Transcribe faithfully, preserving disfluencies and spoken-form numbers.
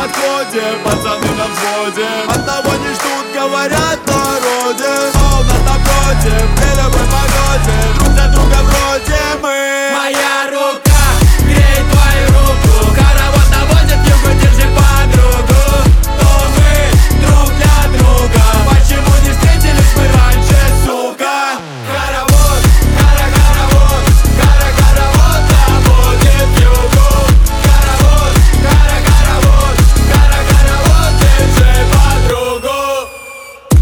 подходе, пацаны на взводе. Одного не ждут, говорят в народе, а у нас напротив, или мы